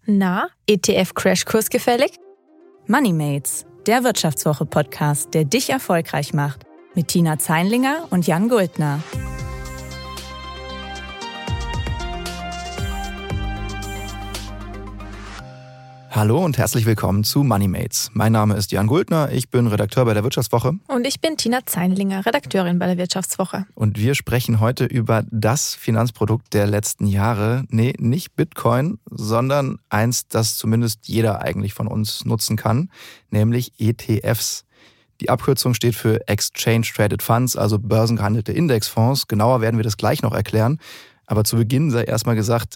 Na, ETF-Crashkurs gefällig? Moneymates, der Wirtschaftswoche-Podcast, der dich erfolgreich macht. Mit Tina Zeinlinger und Jan Guldner. Hallo und herzlich willkommen zu Moneymates. Mein Name ist Jan Guldner, ich bin Redakteur bei der Wirtschaftswoche. Und ich bin Tina Zeinlinger, Redakteurin bei der Wirtschaftswoche. Und wir sprechen heute über das Finanzprodukt der letzten Jahre. Nee, nicht Bitcoin, sondern eins, das zumindest jeder eigentlich von uns nutzen kann, nämlich ETFs. Die Abkürzung steht für Exchange Traded Funds, also börsengehandelte Indexfonds. Genauer werden wir das gleich noch erklären. Aber zu Beginn sei erstmal gesagt,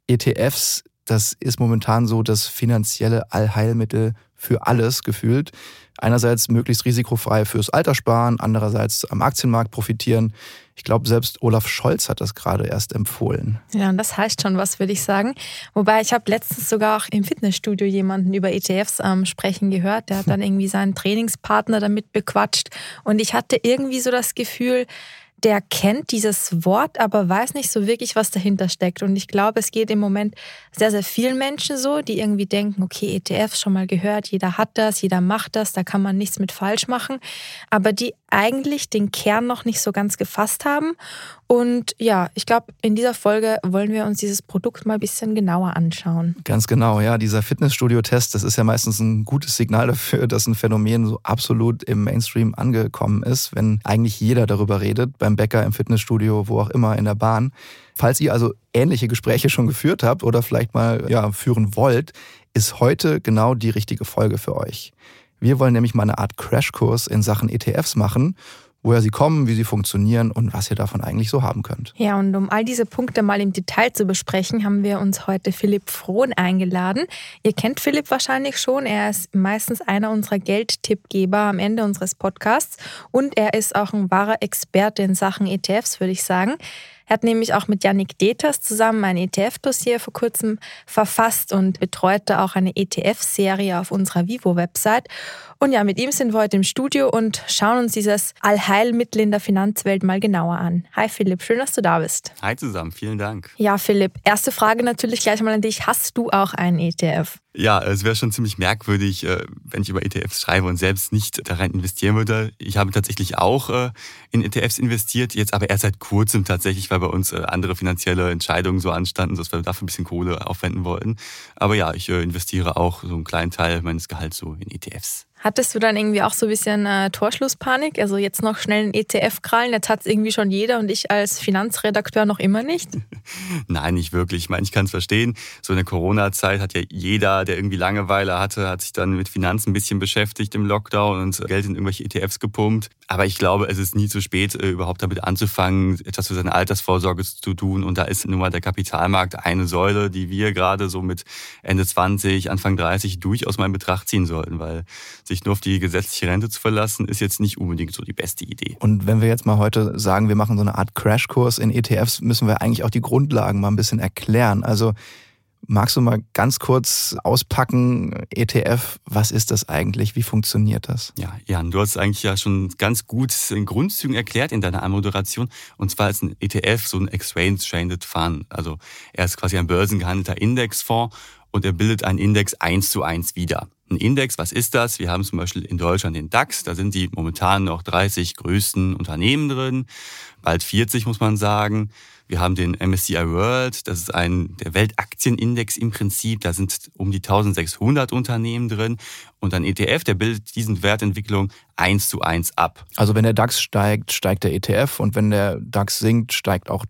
ETFs, das ist momentan so das finanzielle Allheilmittel für alles gefühlt. Einerseits möglichst risikofrei fürs Alterssparen, andererseits am Aktienmarkt profitieren. Ich glaube, selbst Olaf Scholz hat das gerade erst empfohlen. Ja, und das heißt schon was, würde ich sagen. Wobei, ich habe letztens sogar auch im Fitnessstudio jemanden über ETFs sprechen gehört. Der hat dann irgendwie seinen Trainingspartner damit bequatscht. Und ich hatte irgendwie so das Gefühl, der kennt dieses Wort, aber weiß nicht so wirklich, was dahinter steckt. Und ich glaube, es geht im Moment sehr, sehr vielen Menschen so, die irgendwie denken, okay, ETFs schon mal gehört, jeder hat das, jeder macht das, da kann man nichts mit falsch machen. Aber die eigentlich den Kern noch nicht so ganz gefasst haben. Und ja, ich glaube, in dieser Folge wollen wir uns dieses Produkt mal ein bisschen genauer anschauen. Ganz genau, ja. Dieser Fitnessstudio-Test, das ist ja meistens ein gutes Signal dafür, dass ein Phänomen so absolut im Mainstream angekommen ist, wenn eigentlich jeder darüber redet, beim Bäcker, im Fitnessstudio, wo auch immer, in der Bahn. Falls ihr also ähnliche Gespräche schon geführt habt oder vielleicht mal führen wollt, ist heute genau die richtige Folge für euch. Wir wollen nämlich mal eine Art Crashkurs in Sachen ETFs machen, woher sie kommen, wie sie funktionieren und was ihr davon eigentlich so haben könnt. Ja, und um all diese Punkte mal im Detail zu besprechen, haben wir uns heute Philipp Frohn eingeladen. Ihr kennt Philipp wahrscheinlich schon. Er ist meistens einer unserer Geldtippgeber am Ende unseres Podcasts und er ist auch ein wahrer Experte in Sachen ETFs, würde ich sagen. Er hat nämlich auch mit Yannick Deters zusammen ein ETF-Dossier vor kurzem verfasst und betreute auch eine ETF-Serie auf unserer Vivo-Website. Und ja, mit ihm sind wir heute im Studio und schauen uns dieses Allheilmittel in der Finanzwelt mal genauer an. Hi Philipp, schön, dass du da bist. Hi zusammen, vielen Dank. Ja Philipp, erste Frage natürlich gleich mal an dich. Hast du auch einen ETF? Ja, es wäre schon ziemlich merkwürdig, wenn ich über ETFs schreibe und selbst nicht da rein investieren würde. Ich habe tatsächlich auch in ETFs investiert, jetzt aber erst seit kurzem tatsächlich, weil bei uns andere finanzielle Entscheidungen so anstanden, dass wir dafür ein bisschen Kohle aufwenden wollten. Aber ja, ich investiere auch so einen kleinen Teil meines Gehalts so in ETFs. Hattest du dann irgendwie auch so ein bisschen Torschlusspanik? Also jetzt noch schnell einen ETF krallen, jetzt hat es irgendwie schon jeder und ich als Finanzredakteur noch immer nicht? Nein, nicht wirklich. Ich meine, ich kann es verstehen. So in der Corona-Zeit hat ja jeder, der irgendwie Langeweile hatte, hat sich dann mit Finanzen ein bisschen beschäftigt im Lockdown und Geld in irgendwelche ETFs gepumpt. Aber ich glaube, es ist nie zu spät, überhaupt damit anzufangen, etwas für seine Altersvorsorge zu tun. Und da ist nun mal der Kapitalmarkt eine Säule, die wir gerade so mit Ende 20, Anfang 30 durchaus mal in Betracht ziehen sollten, weil sich nur auf die gesetzliche Rente zu verlassen, ist jetzt nicht unbedingt so die beste Idee. Und wenn wir jetzt mal heute sagen, wir machen so eine Art Crashkurs in ETFs, müssen wir eigentlich auch die Grundlagen mal ein bisschen erklären. Also magst du mal ganz kurz auspacken, ETF, was ist das eigentlich? Wie funktioniert das? Ja, Jan, du hast es eigentlich ja schon ganz gut in Grundzügen erklärt in deiner Anmoderation. Und zwar ist ein ETF so ein Exchange Traded Fund. Also er ist quasi ein börsengehandelter Indexfonds und er bildet einen Index 1:1 wieder. Ein Index, was ist das? Wir haben zum Beispiel in Deutschland den DAX, da sind die momentan noch 30 größten Unternehmen drin, bald 40 muss man sagen. Wir haben den MSCI World, das ist der Weltaktienindex im Prinzip, da sind um die 1600 Unternehmen drin und ein ETF, der bildet diesen Wertentwicklung 1:1 ab. Also wenn der DAX steigt, steigt der ETF und wenn der DAX sinkt, sinkt auch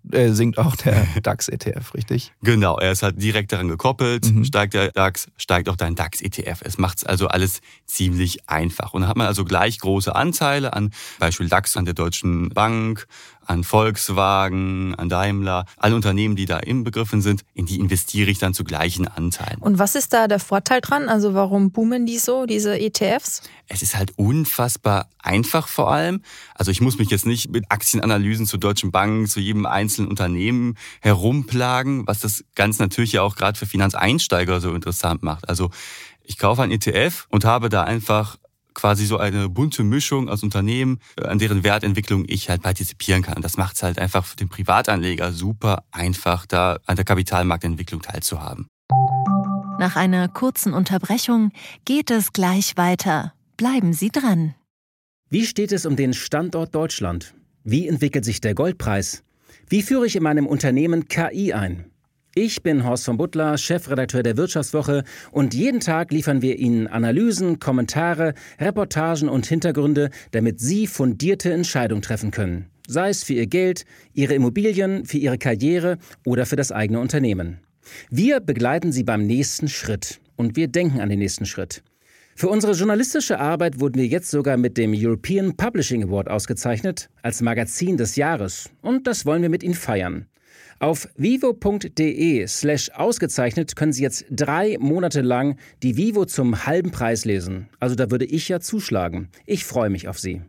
der DAX-ETF, richtig? Genau, er ist halt direkt daran gekoppelt, steigt der DAX, steigt auch dein DAX-ETF. Es macht es also alles ziemlich einfach. Und dann hat man also gleich große Anteile an Beispiel DAX an der Deutschen Bank, an Volkswagen, an Daimler, alle Unternehmen, die da inbegriffen sind, in die investiere ich dann zu gleichen Anteilen. Und was ist da der Vorteil dran? Also warum boomen die so, diese ETFs? Es ist halt unfassbar einfach vor allem. Also ich muss mich jetzt nicht mit Aktienanalysen zur Deutschen Bank, zu jedem einzelnen Unternehmen herumplagen, was das Ganze natürlich ja auch gerade für Finanzeinsteiger so interessant macht. Also ich kaufe ein ETF und habe da einfach quasi so eine bunte Mischung aus Unternehmen, an deren Wertentwicklung ich halt partizipieren kann. Und das macht es halt einfach für den Privatanleger super einfach, da an der Kapitalmarktentwicklung teilzuhaben. Nach einer kurzen Unterbrechung geht es gleich weiter. Bleiben Sie dran. Wie steht es um den Standort Deutschland? Wie entwickelt sich der Goldpreis? Wie führe ich in meinem Unternehmen KI ein? Ich bin Horst von Butler, Chefredakteur der Wirtschaftswoche, und jeden Tag liefern wir Ihnen Analysen, Kommentare, Reportagen und Hintergründe, damit Sie fundierte Entscheidungen treffen können. Sei es für Ihr Geld, Ihre Immobilien, für Ihre Karriere oder für das eigene Unternehmen. Wir begleiten Sie beim nächsten Schritt und wir denken an den nächsten Schritt. Für unsere journalistische Arbeit wurden wir jetzt sogar mit dem European Publishing Award ausgezeichnet als Magazin des Jahres. Und das wollen wir mit Ihnen feiern. Auf vivo.de/ausgezeichnet können Sie jetzt 3 Monate lang die Vivo zum halben Preis lesen. Also da würde ich ja zuschlagen. Ich freue mich auf Sie.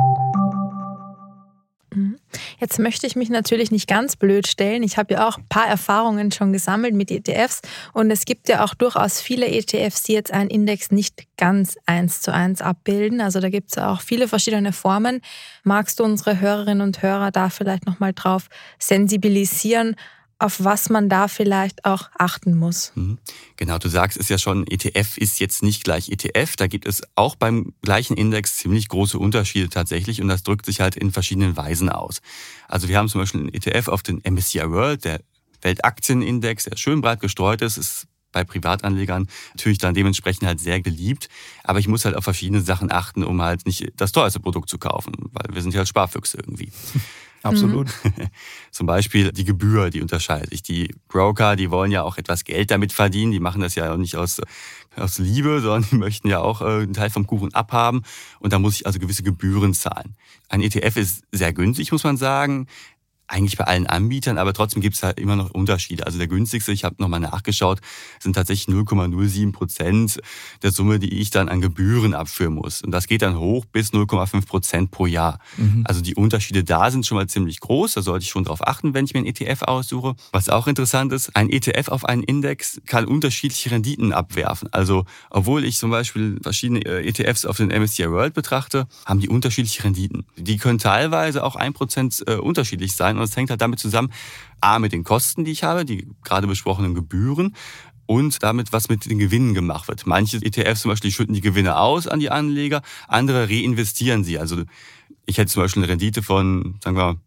Jetzt möchte ich mich natürlich nicht ganz blöd stellen. Ich habe ja auch ein paar Erfahrungen schon gesammelt mit ETFs und es gibt ja auch durchaus viele ETFs, die jetzt einen Index nicht ganz 1:1 abbilden. Also da gibt es ja auch viele verschiedene Formen. Magst du unsere Hörerinnen und Hörer da vielleicht nochmal drauf sensibilisieren, auf was man da vielleicht auch achten muss? Genau, du sagst es ja schon, ETF ist jetzt nicht gleich ETF. Da gibt es auch beim gleichen Index ziemlich große Unterschiede tatsächlich und das drückt sich halt in verschiedenen Weisen aus. Also wir haben zum Beispiel einen ETF auf den MSCI World, der Weltaktienindex, der schön breit gestreut ist bei Privatanlegern natürlich dann dementsprechend halt sehr beliebt. Aber ich muss halt auf verschiedene Sachen achten, um halt nicht das teuerste Produkt zu kaufen, weil wir sind ja halt Sparfüchse irgendwie. Absolut. Zum Beispiel die Gebühr, die unterscheidet sich. Die Broker, die wollen ja auch etwas Geld damit verdienen. Die machen das ja auch nicht aus Liebe, sondern die möchten ja auch einen Teil vom Kuchen abhaben. Und da muss ich also gewisse Gebühren zahlen. Ein ETF ist sehr günstig, muss man sagen. Eigentlich bei allen Anbietern, aber trotzdem gibt es halt immer noch Unterschiede. Also der günstigste, ich habe nochmal nachgeschaut, sind tatsächlich 0,07% der Summe, die ich dann an Gebühren abführen muss. Und das geht dann hoch bis 0,5% pro Jahr. Also die Unterschiede da sind schon mal ziemlich groß. Da sollte ich schon drauf achten, wenn ich mir einen ETF aussuche. Was auch interessant ist, ein ETF auf einen Index kann unterschiedliche Renditen abwerfen. Also obwohl ich zum Beispiel verschiedene ETFs auf den MSCI World betrachte, haben die unterschiedliche Renditen. Die können teilweise auch 1% unterschiedlich sein. Und das hängt halt damit zusammen, mit den Kosten, die ich habe, die gerade besprochenen Gebühren und damit, was mit den Gewinnen gemacht wird. Manche ETFs zum Beispiel schütten die Gewinne aus an die Anleger, andere reinvestieren sie. Also ich hätte zum Beispiel eine Rendite von, sagen wir mal,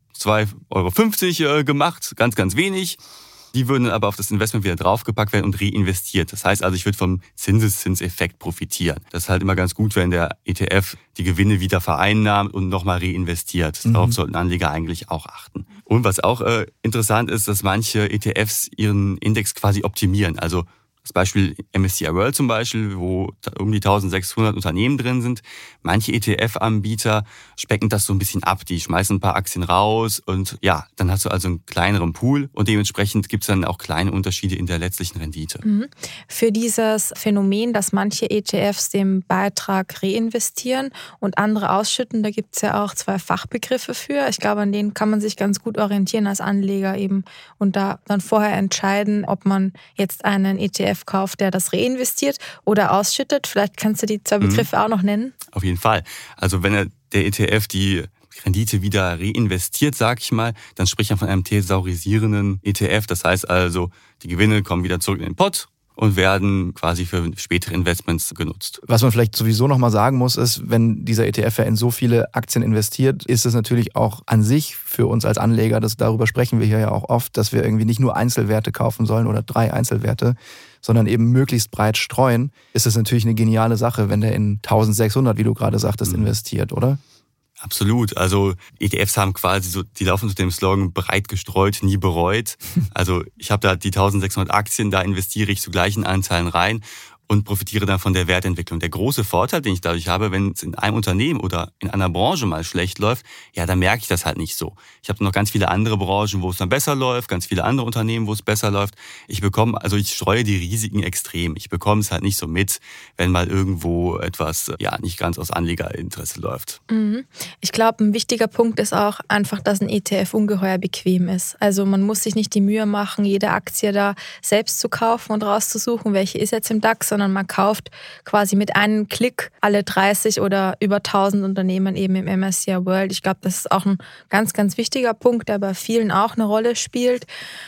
2,50 € gemacht, ganz, ganz wenig. Die würden aber auf das Investment wieder draufgepackt werden und reinvestiert. Das heißt also, ich würde vom Zinseszinseffekt profitieren. Das ist halt immer ganz gut, wenn der ETF die Gewinne wieder vereinnahmt und nochmal reinvestiert. Darauf sollten Anleger eigentlich auch achten. Und was auch interessant ist, dass manche ETFs ihren Index quasi optimieren. Also das Beispiel MSCI World zum Beispiel, wo um die 1600 Unternehmen drin sind. Manche ETF-Anbieter specken das so ein bisschen ab. Die schmeißen ein paar Aktien raus und ja, dann hast du also einen kleineren Pool und dementsprechend gibt es dann auch kleine Unterschiede in der letztlichen Rendite. Für dieses Phänomen, dass manche ETFs den Beitrag reinvestieren und andere ausschütten, da gibt es ja auch 2 Fachbegriffe für. Ich glaube, an denen kann man sich ganz gut orientieren als Anleger eben und da dann vorher entscheiden, ob man jetzt einen ETF kauft, der das reinvestiert oder ausschüttet. Vielleicht kannst du die 2 Begriffe auch noch nennen. Auf jeden Fall. Also wenn der ETF die Rendite wieder reinvestiert, sag ich mal, dann spricht man von einem thesaurisierenden ETF. Das heißt also, die Gewinne kommen wieder zurück in den Pot und werden quasi für spätere Investments genutzt. Was man vielleicht sowieso nochmal sagen muss, ist, wenn dieser ETF ja in so viele Aktien investiert, ist es natürlich auch an sich für uns als Anleger, darüber sprechen wir hier ja auch oft, dass wir irgendwie nicht nur Einzelwerte kaufen sollen oder 3 Einzelwerte, sondern eben möglichst breit streuen, ist es natürlich eine geniale Sache, wenn der in 1600, wie du gerade sagtest, investiert, oder? Absolut. Also ETFs haben quasi so, die laufen unter dem Slogan breit gestreut, nie bereut. Also ich habe da die 1600 Aktien, da investiere ich zu gleichen Anteilen rein und profitiere dann von der Wertentwicklung. Der große Vorteil, den ich dadurch habe, wenn es in einem Unternehmen oder in einer Branche mal schlecht läuft, ja, dann merke ich das halt nicht so. Ich habe noch ganz viele andere Branchen, wo es dann besser läuft, ganz viele andere Unternehmen, wo es besser läuft. Ich streue die Risiken extrem. Ich bekomme es halt nicht so mit, wenn mal irgendwo etwas, nicht ganz aus Anlegerinteresse läuft. Ich glaube, ein wichtiger Punkt ist auch einfach, dass ein ETF ungeheuer bequem ist. Also man muss sich nicht die Mühe machen, jede Aktie da selbst zu kaufen und rauszusuchen, welche ist jetzt im DAX, sondern man kauft quasi mit einem Klick alle 30 oder über 1000 Unternehmen eben im MSCI World. Ich glaube, das ist auch ein ganz, ganz wichtiger Punkt, der bei vielen auch eine Rolle spielt.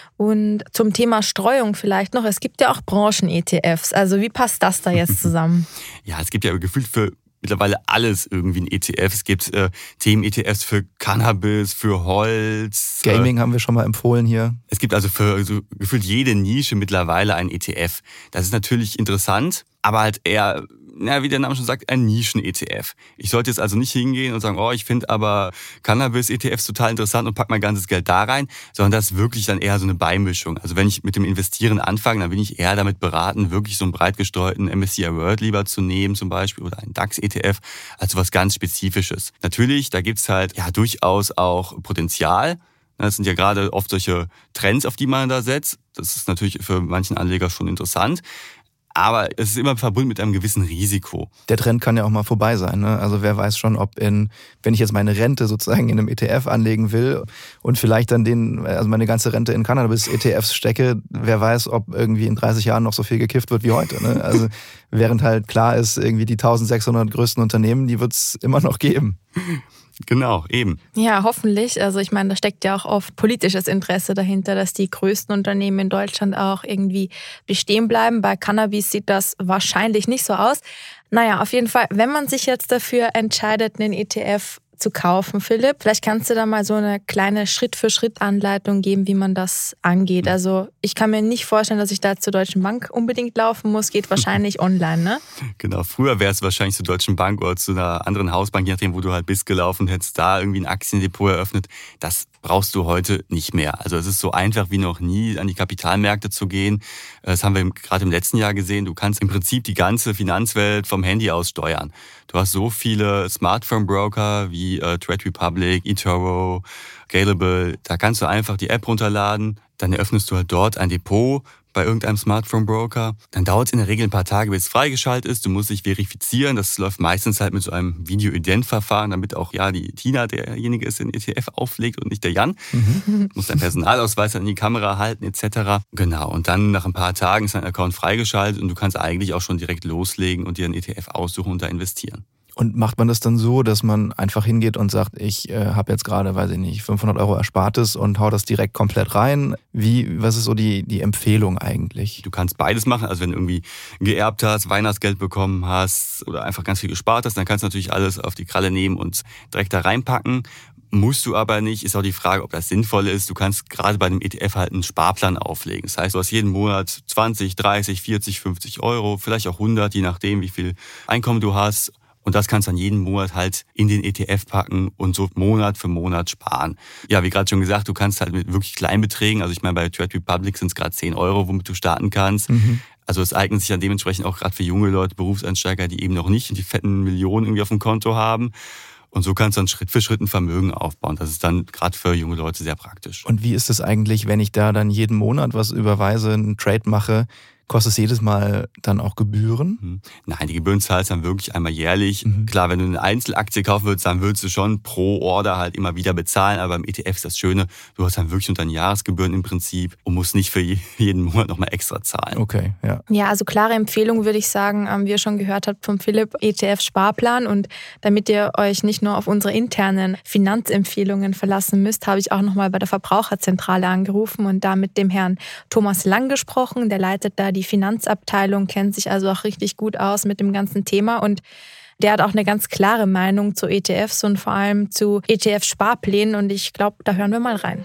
Und zum Thema Streuung vielleicht noch, es gibt ja auch Branchen-ETFs. Also wie passt das da jetzt zusammen? Ja, es gibt ja gefühlt für mittlerweile alles irgendwie ein ETF. Es gibt Themen-ETFs für Cannabis, für Holz. Gaming haben wir schon mal empfohlen hier. Es gibt also für so gefühlt jede Nische mittlerweile ein ETF. Das ist natürlich interessant, aber halt eher, wie der Name schon sagt, ein Nischen-ETF. Ich sollte jetzt also nicht hingehen und sagen, ich finde aber Cannabis-ETFs total interessant und pack mein ganzes Geld da rein, sondern das ist wirklich dann eher so eine Beimischung. Also wenn ich mit dem Investieren anfange, dann bin ich eher damit beraten, wirklich so einen breit gestreuten MSCI World lieber zu nehmen zum Beispiel oder einen DAX-ETF, also was ganz Spezifisches. Natürlich, da gibt's halt durchaus auch Potenzial. Das sind ja gerade oft solche Trends, auf die man da setzt. Das ist natürlich für manchen Anleger schon interessant. Aber es ist immer verbunden mit einem gewissen Risiko. Der Trend kann ja auch mal vorbei sein, ne? Also wer weiß schon, wenn ich jetzt meine Rente sozusagen in einem ETF anlegen will und vielleicht dann meine ganze Rente in Cannabis-ETFs stecke, wer weiß, ob irgendwie in 30 Jahren noch so viel gekifft wird wie heute, ne? Also während halt klar ist, irgendwie die 1600 größten Unternehmen, die wird es immer noch geben. Genau, eben. Ja, hoffentlich. Also ich meine, da steckt ja auch oft politisches Interesse dahinter, dass die größten Unternehmen in Deutschland auch irgendwie bestehen bleiben. Bei Cannabis sieht das wahrscheinlich nicht so aus. Naja, auf jeden Fall, wenn man sich jetzt dafür entscheidet, einen ETF zu kaufen, Philipp, vielleicht kannst du da mal so eine kleine Schritt-für-Schritt-Anleitung geben, wie man das angeht. Also ich kann mir nicht vorstellen, dass ich da zur Deutschen Bank unbedingt laufen muss. Geht wahrscheinlich online, ne? Genau, früher wäre es wahrscheinlich zur Deutschen Bank oder zu einer anderen Hausbank, je nachdem, wo du halt bist, gelaufen, hättest da irgendwie ein Aktiendepot eröffnet. Das brauchst du heute nicht mehr. Also es ist so einfach wie noch nie, an die Kapitalmärkte zu gehen. Das haben wir gerade im letzten Jahr gesehen. Du kannst im Prinzip die ganze Finanzwelt vom Handy aus steuern. Du hast so viele Smartphone-Broker wie Trade Republic, eToro, Scalable. Da kannst du einfach die App runterladen, dann eröffnest du halt dort ein Depot bei irgendeinem Smartphone-Broker. Dann dauert es in der Regel ein paar Tage, bis es freigeschaltet ist. Du musst dich verifizieren. Das läuft meistens halt mit so einem Video-Ident-Verfahren, damit auch die Tina derjenige ist, der den ETF auflegt und nicht der Jan. Du musst deinen Personalausweis in die Kamera halten etc. Genau, und dann nach ein paar Tagen ist dein Account freigeschaltet und du kannst eigentlich auch schon direkt loslegen und dir einen ETF aussuchen und da investieren. Und macht man das dann so, dass man einfach hingeht und sagt, ich habe jetzt gerade, 500 € Erspartes und hau das direkt komplett rein? Was ist so die Empfehlung eigentlich? Du kannst beides machen. Also wenn du irgendwie geerbt hast, Weihnachtsgeld bekommen hast oder einfach ganz viel gespart hast, dann kannst du natürlich alles auf die Kralle nehmen und direkt da reinpacken. Musst du aber nicht, ist auch die Frage, ob das sinnvoll ist. Du kannst gerade bei dem ETF halt einen Sparplan auflegen. Das heißt, du hast jeden Monat 20, 30, 40, 50 €, vielleicht auch 100, je nachdem, wie viel Einkommen du hast. Und das kannst du dann jeden Monat halt in den ETF packen und so Monat für Monat sparen. Ja, wie gerade schon gesagt, du kannst halt mit wirklich kleinen Beträgen, also ich meine, bei Trade Republic sind es gerade 10 €, womit du starten kannst. Also es eignet sich dann dementsprechend auch gerade für junge Leute, Berufseinsteiger, die eben noch nicht die fetten Millionen irgendwie auf dem Konto haben. Und so kannst du dann Schritt für Schritt ein Vermögen aufbauen. Das ist dann gerade für junge Leute sehr praktisch. Und wie ist es eigentlich, wenn ich da dann jeden Monat was überweise, einen Trade mache? Kostet es jedes Mal dann auch Gebühren? Nein, die Gebühren zahlst du dann wirklich einmal jährlich. Klar, wenn du eine Einzelaktie kaufen würdest, dann würdest du schon pro Order halt immer wieder bezahlen. Aber beim ETF ist das Schöne, du hast dann wirklich unter den Jahresgebühren im Prinzip und musst nicht für jeden Monat nochmal extra zahlen. Okay, ja. Ja, also klare Empfehlung würde ich sagen, wie ihr schon gehört habt vom Philipp, ETF-Sparplan. Und damit ihr euch nicht nur auf unsere internen Finanzempfehlungen verlassen müsst, habe ich auch nochmal bei der Verbraucherzentrale angerufen und da mit dem Herrn Thomas Lang gesprochen. Der leitet da die Finanzabteilung, kennt sich also auch richtig gut aus mit dem ganzen Thema und der hat auch eine ganz klare Meinung zu ETFs und vor allem zu ETF-Sparplänen und ich glaube, da hören wir mal rein.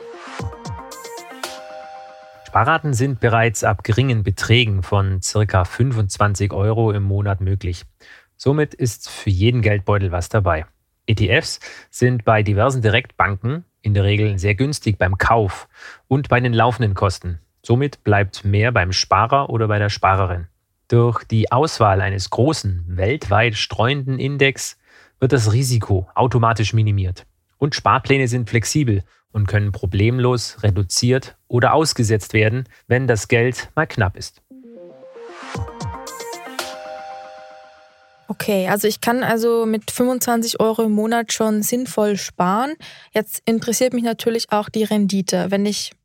Sparraten sind bereits ab geringen Beträgen von ca. 25 € im Monat möglich. Somit ist für jeden Geldbeutel was dabei. ETFs sind bei diversen Direktbanken in der Regel sehr günstig beim Kauf und bei den laufenden Kosten. Somit bleibt mehr beim Sparer oder bei der Sparerin. Durch die Auswahl eines großen, weltweit streuenden Index wird das Risiko automatisch minimiert. Und Sparpläne sind flexibel und können problemlos reduziert oder ausgesetzt werden, wenn das Geld mal knapp ist. Okay, also ich kann also mit 25 € im Monat schon sinnvoll sparen. Jetzt interessiert mich natürlich auch die Rendite. Wenn ich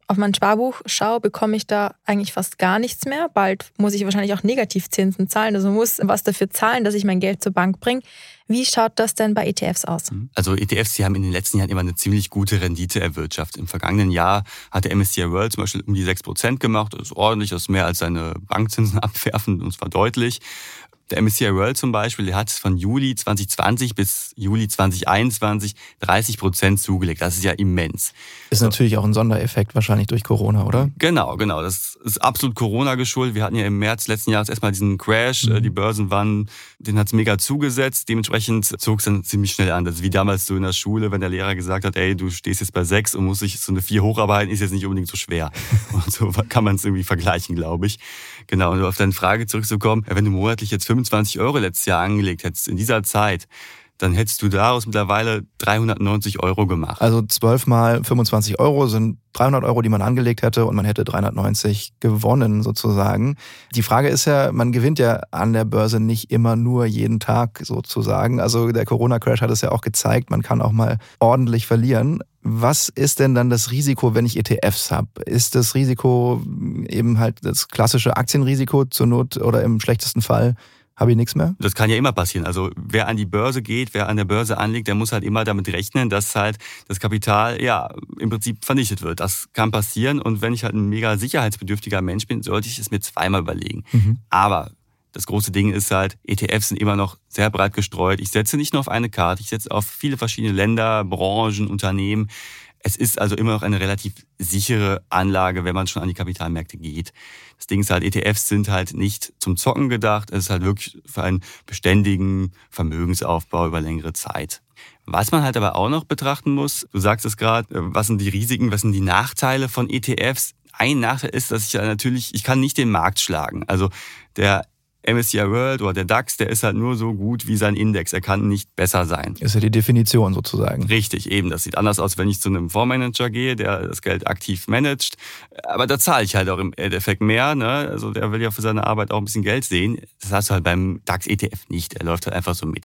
auf mein Sparbuch schaue, bekomme ich da eigentlich fast gar nichts mehr. Bald muss ich wahrscheinlich auch Negativzinsen zahlen, also muss was dafür zahlen, dass ich mein Geld zur Bank bringe. Wie schaut das denn bei ETFs aus? Also ETFs, die haben in den letzten Jahren immer eine ziemlich gute Rendite erwirtschaftet. Im vergangenen Jahr hat der MSCI World zum Beispiel um die 6% gemacht. Das ist ordentlich, das ist mehr als seine Bankzinsen abwerfen, und zwar deutlich. Der MSCI World zum Beispiel, der hat von Juli 2020 bis Juli 2021 30% zugelegt. Das ist ja immens. Ist natürlich auch ein Sondereffekt wahrscheinlich durch Corona, oder? Genau. Das ist absolut Corona geschuldet. Wir hatten ja im März letzten Jahres erstmal diesen Crash. Die Börsen den hat es mega zugesetzt. Dementsprechend zog es dann ziemlich schnell an. Das ist wie damals so in der Schule, wenn der Lehrer gesagt hat, ey, du stehst jetzt bei 6 und musst dich so eine 4 hocharbeiten, ist jetzt nicht unbedingt so schwer. Und so kann man es irgendwie vergleichen, glaube ich. Genau, und auf deine Frage zurückzukommen, wenn du monatlich jetzt 25 € letztes Jahr angelegt hättest in dieser Zeit, dann hättest du daraus mittlerweile 390 € gemacht. Also 12 mal 25 € sind 300 €, die man angelegt hätte, und man hätte 390 gewonnen sozusagen. Die Frage ist ja, man gewinnt ja an der Börse nicht immer nur jeden Tag sozusagen. Also der Corona-Crash hat es ja auch gezeigt, man kann auch mal ordentlich verlieren. Was ist denn dann das Risiko, wenn ich ETFs habe? Ist das Risiko eben halt das klassische Aktienrisiko zur Not, oder im schlechtesten Fall habe ich nichts mehr? Das kann ja immer passieren. Also wer an die Börse geht, wer an der Börse anlegt, der muss halt immer damit rechnen, dass halt das Kapital im Prinzip vernichtet wird. Das kann passieren, und wenn ich halt ein mega sicherheitsbedürftiger Mensch bin, sollte ich es mir zweimal überlegen. Aber das große Ding ist halt, ETFs sind immer noch sehr breit gestreut. Ich setze nicht nur auf eine Karte, ich setze auf viele verschiedene Länder, Branchen, Unternehmen. Es ist also immer noch eine relativ sichere Anlage, wenn man schon an die Kapitalmärkte geht. Das Ding ist halt, ETFs sind halt nicht zum Zocken gedacht. Es ist halt wirklich für einen beständigen Vermögensaufbau über längere Zeit. Was man halt aber auch noch betrachten muss, du sagst es gerade, was sind die Risiken, was sind die Nachteile von ETFs? Ein Nachteil ist, dass ich kann nicht den Markt schlagen. Also der MSCI World oder der DAX, der ist halt nur so gut wie sein Index. Er kann nicht besser sein. Ist ja die Definition sozusagen. Richtig, eben. Das sieht anders aus, wenn ich zu einem Fondsmanager gehe, der das Geld aktiv managt. Aber da zahle ich halt auch im Endeffekt mehr. Ne? Also der will ja für seine Arbeit auch ein bisschen Geld sehen. Das hast du halt beim DAX-ETF nicht. Er läuft halt einfach so mit.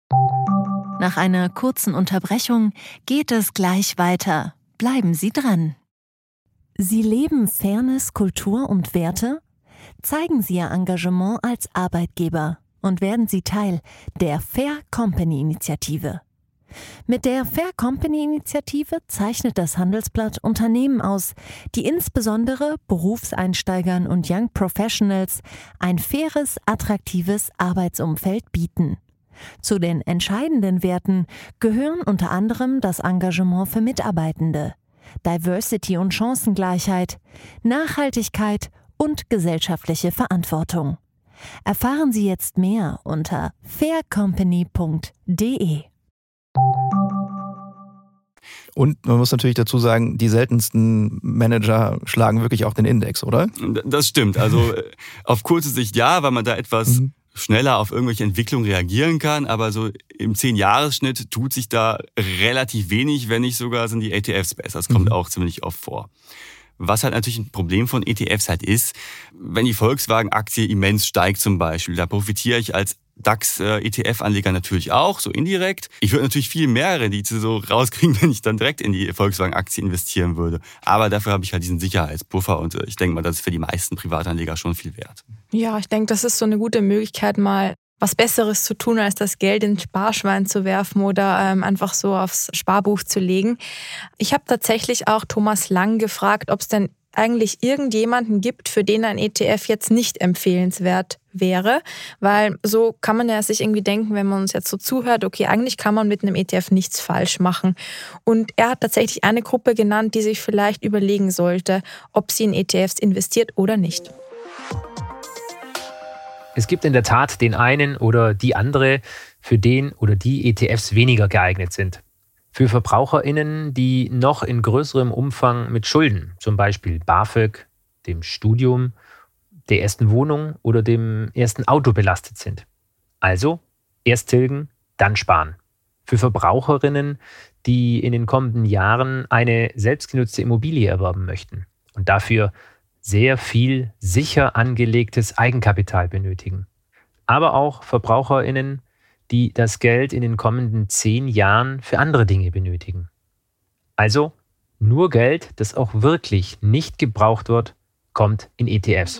Nach einer kurzen Unterbrechung geht es gleich weiter. Bleiben Sie dran. Sie leben Fairness, Kultur und Werte? Zeigen Sie Ihr Engagement als Arbeitgeber und werden Sie Teil der Fair Company Initiative. Mit der Fair Company Initiative zeichnet das Handelsblatt Unternehmen aus, die insbesondere Berufseinsteigern und Young Professionals ein faires, attraktives Arbeitsumfeld bieten. Zu den entscheidenden Werten gehören unter anderem das Engagement für Mitarbeitende, Diversity und Chancengleichheit, Nachhaltigkeit und gesellschaftliche Verantwortung. Erfahren Sie jetzt mehr unter faircompany.de. Und man muss natürlich dazu sagen, die seltensten Manager schlagen wirklich auch den Index, oder? Das stimmt. Also auf kurze Sicht ja, weil man da etwas schneller auf irgendwelche Entwicklungen reagieren kann. Aber so im 10-Jahres-Schnitt tut sich da relativ wenig, wenn nicht sogar sind die ETFs besser. Das kommt auch ziemlich oft vor. Was halt natürlich ein Problem von ETFs halt ist, wenn die Volkswagen-Aktie immens steigt zum Beispiel, da profitiere ich als DAX-ETF-Anleger natürlich auch, so indirekt. Ich würde natürlich viel mehr Rendite so rauskriegen, wenn ich dann direkt in die Volkswagen-Aktie investieren würde. Aber dafür habe ich halt diesen Sicherheitspuffer, und ich denke mal, das ist für die meisten Privatanleger schon viel wert. Ja, ich denke, das ist so eine gute Möglichkeit, mal was Besseres zu tun, als das Geld ins Sparschwein zu werfen oder einfach so aufs Sparbuch zu legen. Ich habe tatsächlich auch Thomas Lang gefragt, ob es denn eigentlich irgendjemanden gibt, für den ein ETF jetzt nicht empfehlenswert wäre, weil so kann man ja sich irgendwie denken, wenn man uns jetzt so zuhört, okay, eigentlich kann man mit einem ETF nichts falsch machen. Und er hat tatsächlich eine Gruppe genannt, die sich vielleicht überlegen sollte, ob sie in ETFs investiert oder nicht. Es gibt in der Tat den einen oder die andere, für den oder die ETFs weniger geeignet sind. Für VerbraucherInnen, die noch in größerem Umfang mit Schulden, zum Beispiel BAföG, dem Studium, der ersten Wohnung oder dem ersten Auto belastet sind. Also erst tilgen, dann sparen. Für VerbraucherInnen, die in den kommenden Jahren eine selbstgenutzte Immobilie erwerben möchten und dafür sehr viel sicher angelegtes Eigenkapital benötigen. Aber auch VerbraucherInnen, die das Geld in den kommenden 10 Jahren für andere Dinge benötigen. Also Nur Geld, das auch wirklich nicht gebraucht wird, kommt in ETFs.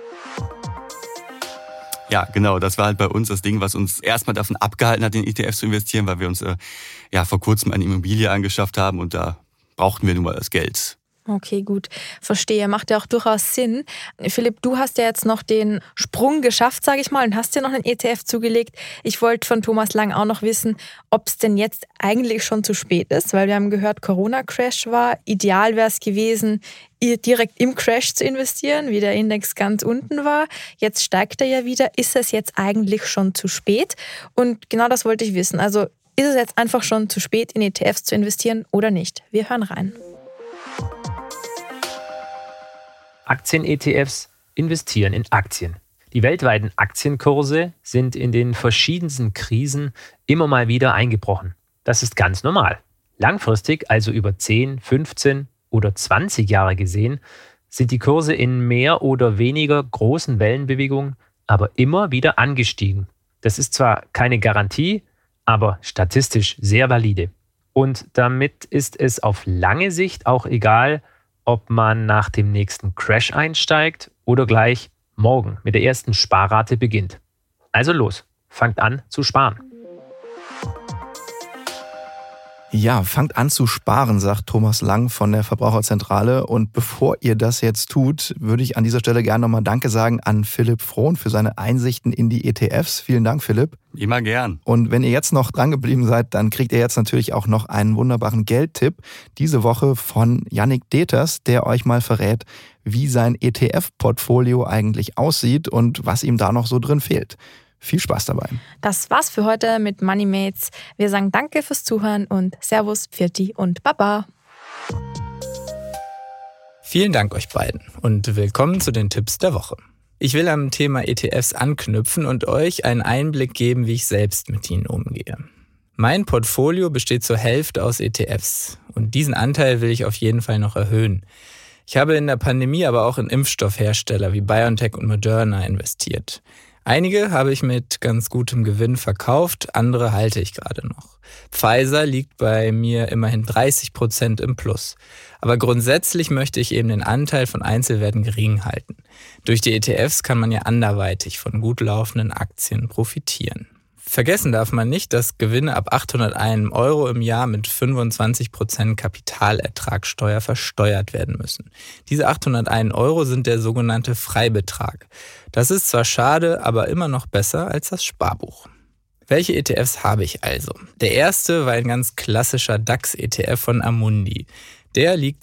Ja, genau. Das war halt bei uns das Ding, was uns erstmal davon abgehalten hat, in ETFs zu investieren, weil wir uns vor kurzem eine Immobilie angeschafft haben und da brauchten wir nun mal das Geld. Okay, gut. Verstehe. Macht ja auch durchaus Sinn. Philipp, du hast ja jetzt noch den Sprung geschafft, sage ich mal, und hast dir noch einen ETF zugelegt. Ich wollte von Thomas Lang auch noch wissen, ob es denn jetzt eigentlich schon zu spät ist, weil wir haben gehört, Corona-Crash war. Ideal wäre es gewesen, direkt im Crash zu investieren, wie der Index ganz unten war. Jetzt steigt er ja wieder. Ist es jetzt eigentlich schon zu spät? Und genau das wollte ich wissen. Also ist es jetzt einfach schon zu spät, in ETFs zu investieren oder nicht? Wir hören rein. Aktien-ETFs investieren in Aktien. Die weltweiten Aktienkurse sind in den verschiedensten Krisen immer mal wieder eingebrochen. Das ist ganz normal. Langfristig, also über 10, 15 oder 20 Jahre gesehen, sind die Kurse in mehr oder weniger großen Wellenbewegungen aber immer wieder angestiegen. Das ist zwar keine Garantie, aber statistisch sehr valide. Und damit ist es auf lange Sicht auch egal, ob man nach dem nächsten Crash einsteigt oder gleich morgen mit der ersten Sparrate beginnt. Also los, fangt an zu sparen. Ja, fangt an zu sparen, sagt Thomas Lang von der Verbraucherzentrale. Und bevor ihr das jetzt tut, würde ich an dieser Stelle gerne nochmal Danke sagen an Philipp Frohn für seine Einsichten in die ETFs. Vielen Dank, Philipp. Immer gern. Und wenn ihr jetzt noch dran geblieben seid, dann kriegt ihr jetzt natürlich auch noch einen wunderbaren Geldtipp. Diese Woche von Yannick Deters, der euch mal verrät, wie sein ETF-Portfolio eigentlich aussieht und was ihm da noch so drin fehlt. Viel Spaß dabei. Das war's für heute mit MoneyMates. Wir sagen Danke fürs Zuhören und Servus, Pfirti und Baba. Vielen Dank euch beiden und willkommen zu den Tipps der Woche. Ich will am Thema ETFs anknüpfen und euch einen Einblick geben, wie ich selbst mit ihnen umgehe. Mein Portfolio besteht zur Hälfte aus ETFs und diesen Anteil will ich auf jeden Fall noch erhöhen. Ich habe in der Pandemie aber auch in Impfstoffhersteller wie BioNTech und Moderna investiert. Einige habe ich mit ganz gutem Gewinn verkauft, andere halte ich gerade noch. Pfizer liegt bei mir immerhin 30% im Plus. Aber grundsätzlich möchte ich eben den Anteil von Einzelwerten gering halten. Durch die ETFs kann man ja anderweitig von gut laufenden Aktien profitieren. Vergessen darf man nicht, dass Gewinne ab 801 € im Jahr mit 25% Kapitalertragssteuer versteuert werden müssen. Diese 801 € sind der sogenannte Freibetrag. Das ist zwar schade, aber immer noch besser als das Sparbuch. Welche ETFs habe ich also? Der erste war ein ganz klassischer DAX-ETF von Amundi. Der liegt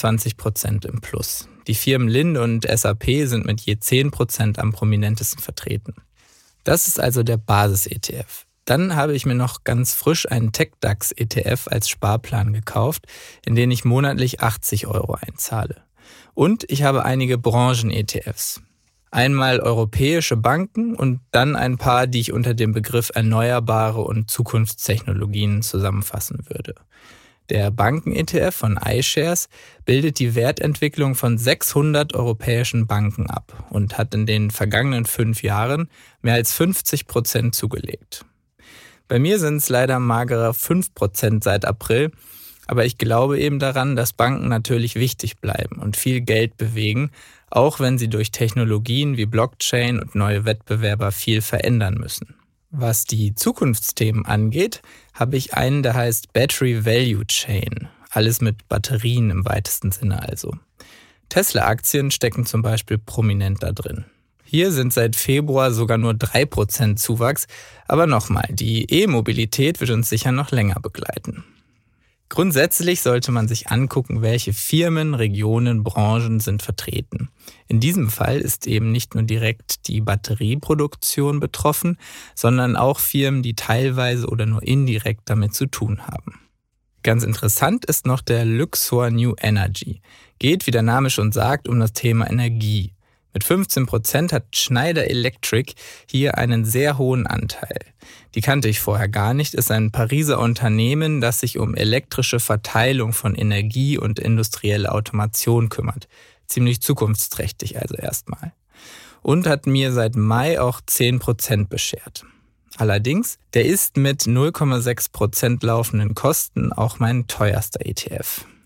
22% im Plus. Die Firmen Linde und SAP sind mit je 10% am prominentesten vertreten. Das ist also der Basis-ETF. Dann habe ich mir noch ganz frisch einen TechDAX-ETF als Sparplan gekauft, in den ich monatlich 80 € einzahle. Und ich habe einige Branchen-ETFs. Einmal europäische Banken und dann ein paar, die ich unter dem Begriff Erneuerbare und Zukunftstechnologien zusammenfassen würde. Der Banken-ETF von iShares bildet die Wertentwicklung von 600 europäischen Banken ab und hat in den vergangenen 5 Jahren mehr als 50% zugelegt. Bei mir sind es leider magere 5% seit April, aber ich glaube eben daran, dass Banken natürlich wichtig bleiben und viel Geld bewegen, auch wenn sie durch Technologien wie Blockchain und neue Wettbewerber viel verändern müssen. Was die Zukunftsthemen angeht, habe ich einen, der heißt Battery Value Chain. Alles mit Batterien im weitesten Sinne also. Tesla-Aktien stecken zum Beispiel prominent da drin. Hier sind seit Februar sogar nur 3% Zuwachs, aber nochmal, die E-Mobilität wird uns sicher noch länger begleiten. Grundsätzlich sollte man sich angucken, welche Firmen, Regionen, Branchen sind vertreten. In diesem Fall ist eben nicht nur direkt die Batterieproduktion betroffen, sondern auch Firmen, die teilweise oder nur indirekt damit zu tun haben. Ganz interessant ist noch der Luxor New Energy. Geht, wie der Name schon sagt, um das Thema Energie. Mit 15% hat Schneider Electric hier einen sehr hohen Anteil. Die kannte ich vorher gar nicht, ist ein Pariser Unternehmen, das sich um elektrische Verteilung von Energie und industrielle Automation kümmert. Ziemlich zukunftsträchtig also erstmal. Und hat mir seit Mai auch 10% beschert. Allerdings, der ist mit 0,6% laufenden Kosten auch mein teuerster ETF.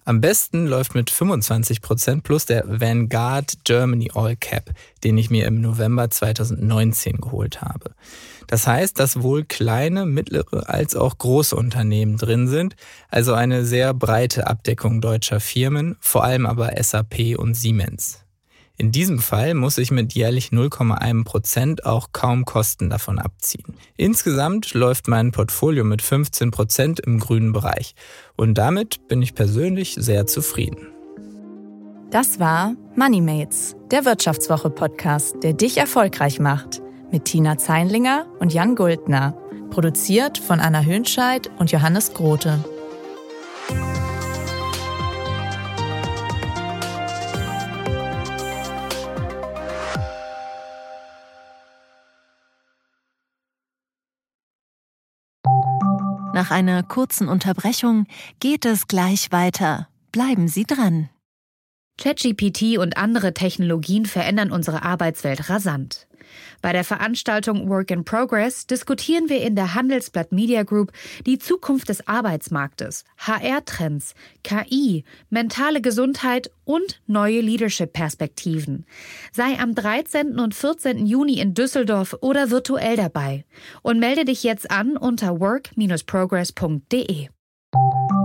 Am besten läuft mit 25% plus der Vanguard Germany All Cap, den ich mir im November 2019 geholt habe. Das heißt, dass wohl kleine, mittlere als auch große Unternehmen drin sind, also eine sehr breite Abdeckung deutscher Firmen, vor allem aber SAP und Siemens. In diesem Fall muss ich mit jährlich 0,1% auch kaum Kosten davon abziehen. Insgesamt läuft mein Portfolio mit 15% im grünen Bereich. Und damit bin ich persönlich sehr zufrieden. Das war MoneyMates, der Wirtschaftswoche-Podcast, der dich erfolgreich macht. Mit Tina Zeinlinger und Jan Guldner. Produziert von Anna Höhnscheid und Johannes Grote. Nach einer kurzen Unterbrechung geht es gleich weiter. Bleiben Sie dran. ChatGPT und andere Technologien verändern unsere Arbeitswelt rasant. Bei der Veranstaltung Work in Progress diskutieren wir in der Handelsblatt Media Group die Zukunft des Arbeitsmarktes, HR-Trends, KI, mentale Gesundheit und neue Leadership-Perspektiven. Sei am 13. und 14. Juni in Düsseldorf oder virtuell dabei und melde dich jetzt an unter work-progress.de.